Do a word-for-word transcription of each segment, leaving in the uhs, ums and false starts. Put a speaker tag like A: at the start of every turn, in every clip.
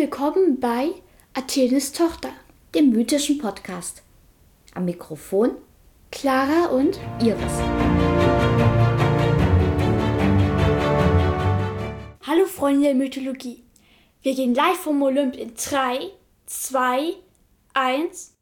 A: willkommen bei Athenes Tochter, dem mythischen Podcast. Am Mikrofon Clara und Iris. Hallo Freunde der Mythologie. Wir gehen live vom Olymp in drei, zwei, eins.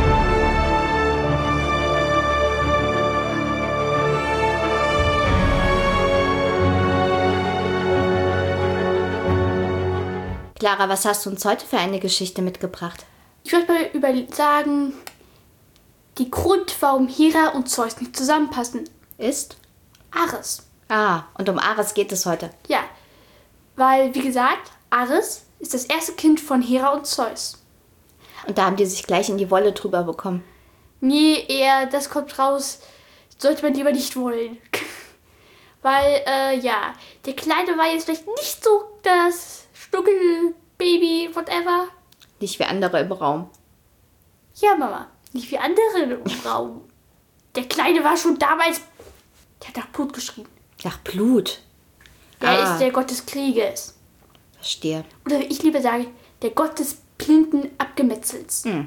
A: Clara, was hast du uns heute für eine Geschichte mitgebracht? Ich würde mal über sagen, die Grund, warum Hera und Zeus nicht zusammenpassen, ist Ares.
B: Ah, und um Ares geht es heute.
A: Ja, weil, wie gesagt, Ares ist das erste Kind von Hera und Zeus.
B: Und da haben die sich gleich in die Wolle drüber bekommen.
A: Nee, eher, das kommt raus, sollte man lieber nicht wollen. Weil, äh, ja, der Kleine war jetzt vielleicht nicht so das Schnuckel-Baby, whatever.
B: Nicht wie andere im Raum.
A: Ja, Mama, nicht wie andere im Raum. Der Kleine war schon damals, der hat nach Blut geschrien.
B: Nach Blut?
A: Der
B: ah.
A: ist der Gott des Krieges.
B: Verstehe.
A: Oder wie ich lieber sage, der Gott des blinden Abgemetzels.
B: Hm.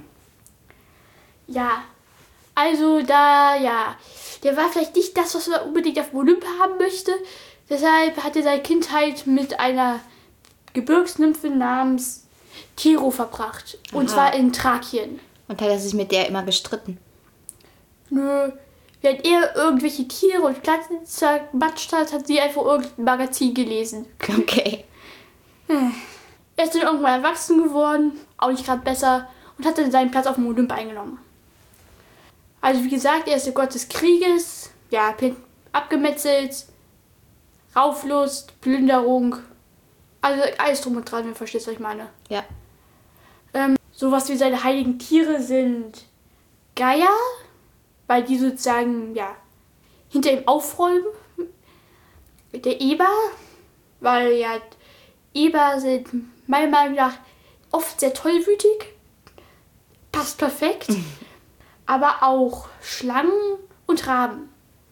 A: Ja, also da, ja, der war vielleicht nicht das, was man unbedingt auf dem Olymp haben möchte. Deshalb hat er seine Kindheit mit einer Gebirgsnymphe namens Tiro verbracht. Und
B: Aha.
A: zwar in Thrakien.
B: Und hat er sich mit der immer gestritten?
A: Nö, während er irgendwelche Tiere und Pflanzen zermatscht hat, hat sie einfach irgendein Magazin gelesen.
B: Okay.
A: Er ist dann irgendwann erwachsen geworden, auch nicht gerade besser, und hat dann seinen Platz auf dem Olymp eingenommen. Also wie gesagt, er ist der Gott des Krieges, ja, abgemetzelt, Rauflust, Plünderung, also alles drum und dran, wenn ihr versteht, was ich meine.
B: Ja.
A: Ähm, sowas wie seine heiligen Tiere sind Gaia, weil die sozusagen, ja, hinter ihm aufräumen. Der Eber, weil ja, Eber sind meiner Meinung nach oft sehr tollwütig. Passt perfekt. Mhm. Aber auch Schlangen und Raben.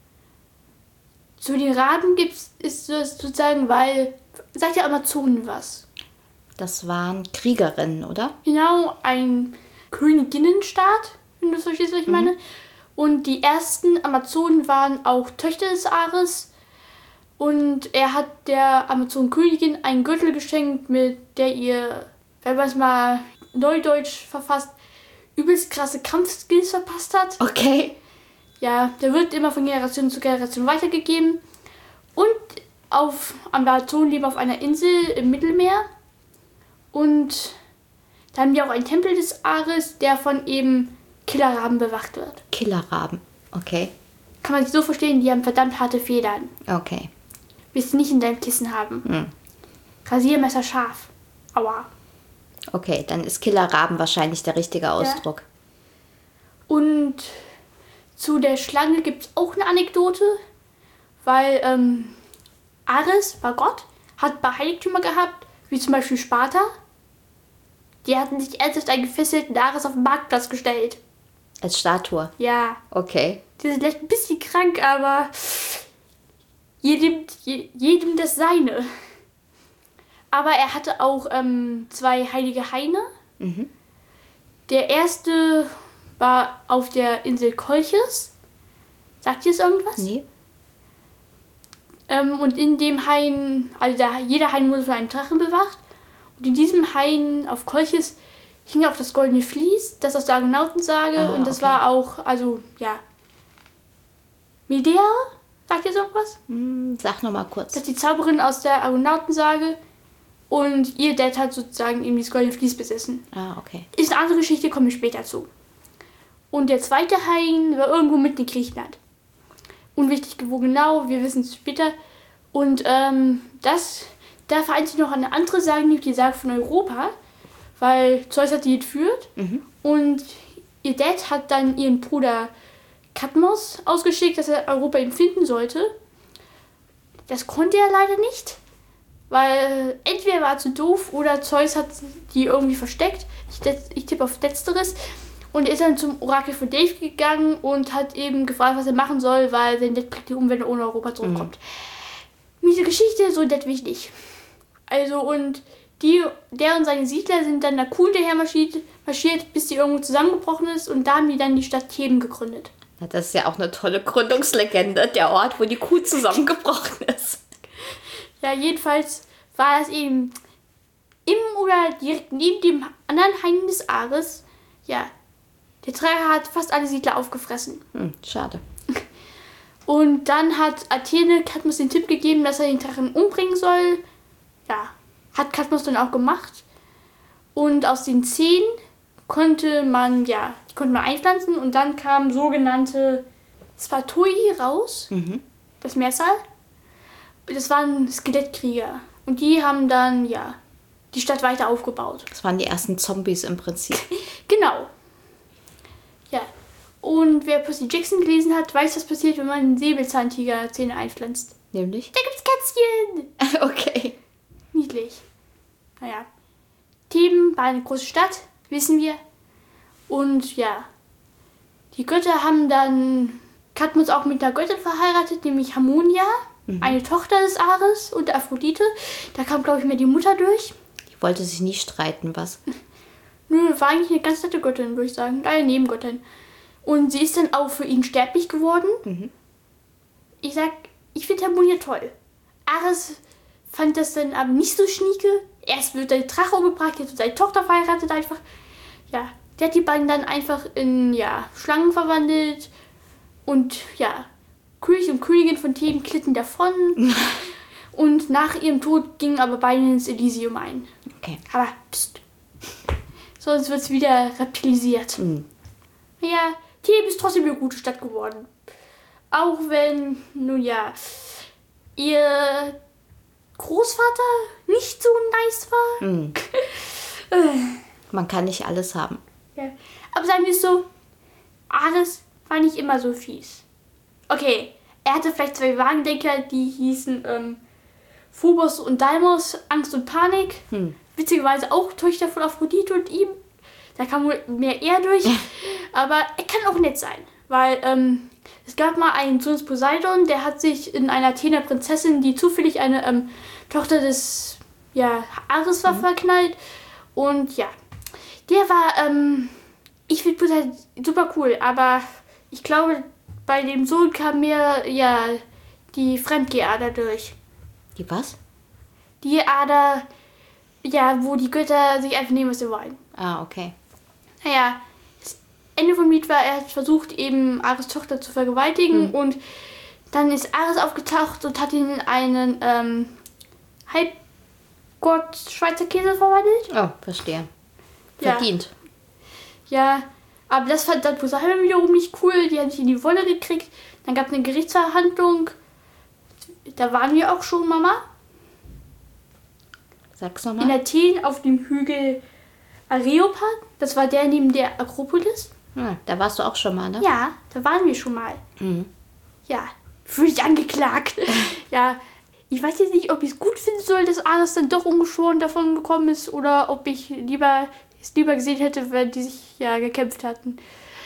A: Zu den Raben gibt's, ist es sozusagen, weil, sagt ja Amazonen was.
B: Das waren Kriegerinnen, oder?
A: Genau, ein Königinnenstaat, wenn du verstehst, was ich mhm. meine. Und die ersten Amazonen waren auch Töchter des Ares. Und er hat der Amazonenkönigin einen Gürtel geschenkt, mit der ihr, wenn man es mal neudeutsch verfasst, übelst krasse Kampfskills verpasst hat.
B: Okay.
A: Ja, der wird immer von Generation zu Generation weitergegeben. Und auf Amazonen leben auf einer Insel im Mittelmeer. Und da haben die auch einen Tempel des Ares, der von eben Killerraben bewacht wird.
B: Killerraben, okay.
A: Kann man sich so verstehen, die haben verdammt harte Federn.
B: Okay.
A: Willst du nicht in deinem Kissen haben.
B: Hm.
A: Rasiermesser scharf. Aua.
B: Okay, dann ist Killerraben wahrscheinlich der richtige Ausdruck.
A: Ja. Und zu der Schlange gibt es auch eine Anekdote, weil ähm, Ares war Gott, hat ein paar Heiligtümer gehabt, wie zum Beispiel Sparta. Die hatten sich ernsthaft einen gefesselten Ares auf den Marktplatz gestellt.
B: Als Statue?
A: Ja.
B: Okay.
A: Die sind vielleicht ein bisschen krank, aber jedem, jedem das Seine. Aber er hatte auch ähm, zwei heilige Haine.
B: Mhm. Der
A: erste war auf der Insel Kolchis. Sagt ihr es irgendwas?
B: Nee.
A: Ähm, und in dem Hain, also da, jeder Hain wurde von einem Drachen bewacht. Und in diesem Hain auf Kolchis hing auch das goldene Vlies, das aus der Argonautensage.
B: Ah,
A: und das
B: okay.
A: war auch, also, ja. Medea? Sagt ihr so was?
B: Hm, sag nochmal kurz.
A: Das ist die Zauberin aus der Argonautensage. Und ihr Dad hat sozusagen eben dieses goldene Vlies besessen.
B: Ah, okay.
A: Ist eine andere Geschichte, komme ich später zu. Und der zweite Hain war irgendwo mitten in Griechenland. Unwichtig, wo genau, wir wissen es später. Und ähm, das, da vereint sich noch eine andere Sage, nämlich die Sage von Europa. Weil Zeus hat die entführt.
B: Mhm.
A: Und ihr Dad hat dann ihren Bruder Kadmos ausgeschickt, dass er Europa ihm finden sollte. Das konnte er leider nicht. Weil entweder war er zu doof oder Zeus hat die irgendwie versteckt. Ich, ich tippe auf Letzteres. Und er ist dann zum Orakel von Delphi gegangen und hat eben gefragt, was er machen soll, weil sein Dad bringt ihn um, wenn er ohne Europa zurückkommt. Mhm. Diese Geschichte, so nett wie ich nicht. Also, und Die, der und seine Siedler sind dann der Kuh hinterher marschiert, marschiert, bis die irgendwo zusammengebrochen ist und da haben die dann die Stadt Theben gegründet.
B: Na, das ist ja auch eine tolle Gründungslegende, der Ort, wo die Kuh zusammengebrochen ist.
A: Ja, jedenfalls war es eben im oder direkt neben dem anderen Hain des Ares. Ja, der Drache hat fast alle Siedler aufgefressen.
B: Hm, schade.
A: Und dann hat Athene Kadmos den Tipp gegeben, dass er den Drachen umbringen soll. Ja, hat Kadmos dann auch gemacht. Und aus den zehn konnte man, ja, die konnte man einpflanzen und dann kamen sogenannte Spatoi raus,
B: Mhm.
A: das Mehrzahl. Das waren Skelettkrieger. Und die haben dann, ja, die Stadt weiter aufgebaut.
B: Das waren die ersten Zombies im Prinzip.
A: Genau. Ja. Und wer Percy Jackson gelesen hat, weiß, was passiert, wenn man einen Säbelzahntiger-Zähne einpflanzt.
B: Nämlich?
A: Da gibt's Kätzchen!
B: Okay.
A: Niedlich. Naja. Theben war eine große Stadt, wissen wir. Und ja, die Götter haben dann Kadmos auch mit einer Göttin verheiratet, nämlich Harmonia, mhm. eine Tochter des Ares und Aphrodite. Da kam, glaube ich, mehr die Mutter durch.
B: Die wollte sich nie streiten, was?
A: Nö, war eigentlich eine ganz nette Göttin, würde ich sagen. Eine Nebengöttin. Und sie ist dann auch für ihn sterblich geworden.
B: Mhm.
A: Ich sag, ich finde Harmonia toll. Ares fand das dann aber nicht so schnieke. Erst wird der Drache umgebracht, jetzt wird seine Tochter verheiratet einfach. Ja, der hat die beiden dann einfach in, ja, Schlangen verwandelt. Und ja, König und Königin von Theben glitten davon. Und nach ihrem Tod gingen aber beide ins Elysium ein.
B: Okay.
A: Aber, pst. Sonst wird es wieder reptilisiert.
B: Mhm.
A: Ja, Theben ist trotzdem eine gute Stadt geworden. Auch wenn, nun ja, ihr Großvater nicht so nice war.
B: Mhm. Man kann nicht alles haben.
A: Ja. Aber sagen wir es so, Ares war nicht immer so fies. Okay, er hatte vielleicht zwei Wagendenker, die hießen ähm, Phobos und Deimos, Angst und Panik.
B: Hm.
A: Witzigerweise auch Töchter von Aphrodite und ihm. Da kam wohl mehr er durch. Aber er kann auch nett sein. Weil ähm, es gab mal einen Sohn des Poseidon, der hat sich in einer Athener Prinzessin, die zufällig eine ähm, Tochter des ja, Ares war, mhm. verknallt. Und ja, der war, ähm, ich finde Poseidon super cool. Aber ich glaube, bei dem Sohn kam mir ja die Fremdgehader durch.
B: Die was?
A: Die Ader, ja, wo die Götter sich einfach nehmen, was sie wollen.
B: Ah, okay.
A: Naja, das Ende vom Lied war, er hat versucht, eben Ares Tochter zu vergewaltigen. Hm. Und dann ist Ares aufgetaucht und hat ihn in einen ähm, Halbgott Schweizer Käse verwandelt.
B: Oh, verstehe. Verdient.
A: Ja, ja, aber das fand dann Poseidon wiederum nicht cool. Die haben sich in die Wolle gekriegt. Dann gab es eine Gerichtsverhandlung. Da waren wir auch schon, Mama.
B: Sag's nochmal.
A: In Athen auf dem Hügel Areopag. Das war der neben der Akropolis.
B: Ja, da warst du auch schon mal, ne?
A: Ja, da waren wir schon mal.
B: Mhm.
A: Ja, fühle ich angeklagt. Ja, ich weiß jetzt nicht, ob ich es gut finden soll, dass Ares dann doch ungeschoren davon gekommen ist oder ob ich lieber es lieber gesehen hätte, wenn die sich ja gekämpft hatten.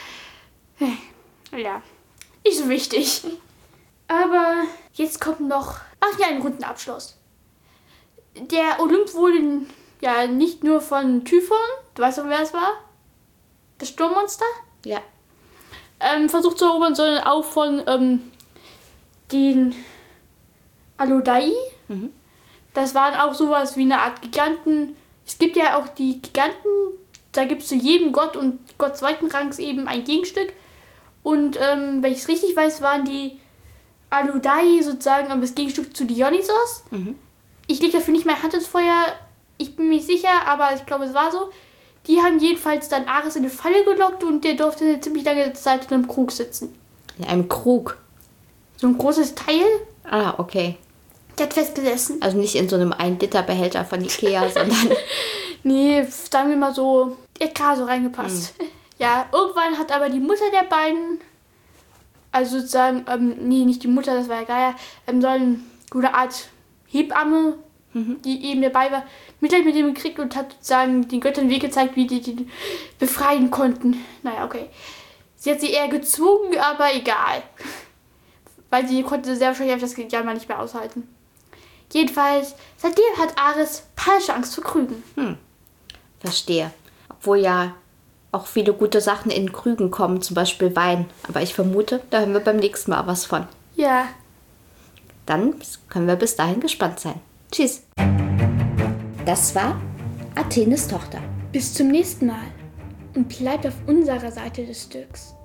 A: Ja, nicht so wichtig. Aber jetzt kommt noch, ach ja, einen runden Abschluss. Der Olymp wurde ja nicht nur von Typhon, du weißt doch, wer es war? Das Sturmmonster?
B: Ja.
A: Ähm, versucht zu erobern, sondern auch von ähm, den Alodai.
B: Mhm.
A: Das waren auch sowas wie eine Art Giganten. Es gibt ja auch die Giganten, da gibt es zu jedem Gott und Gott zweiten Rangs eben ein Gegenstück. Und ähm, wenn ich es richtig weiß, waren die Alodai sozusagen das Gegenstück zu Dionysos.
B: Mhm.
A: Ich lege dafür nicht meine Hand ins Feuer, ich bin mir nicht sicher, aber ich glaube, es war so. Die haben jedenfalls dann Ares in eine Falle gelockt und der durfte eine ziemlich lange Zeit in einem Krug sitzen.
B: In einem Krug?
A: So ein großes Teil.
B: Ah, okay.
A: Der hat festgesessen.
B: Also nicht in so einem ein Liter Behälter von Ikea, sondern...
A: Nee, sagen wir mal so, der hat gerade so reingepasst. Mhm. Ja, irgendwann hat aber die Mutter der beiden, also sozusagen, ähm, nee, nicht die Mutter, das war ja Gaia, ähm, so eine gute Art Hebamme, mhm. die eben dabei war, Mitleid mit dem gekriegt und hat sozusagen den Göttern Weg gezeigt, wie die die befreien konnten. Naja, okay. Sie hat sie eher gezwungen, aber egal. Weil sie konnte sehr wahrscheinlich das ja mal nicht mehr aushalten. Jedenfalls, seitdem hat Ares panische Angst vor Krügen.
B: Hm, verstehe. Obwohl ja auch viele gute Sachen in Krügen kommen, zum Beispiel Wein. Aber ich vermute, da hören wir beim nächsten Mal was von.
A: Ja.
B: Dann können wir bis dahin gespannt sein. Tschüss. Das war Athenes Tochter.
A: Bis zum nächsten Mal. Und bleibt auf unserer Seite des Stücks.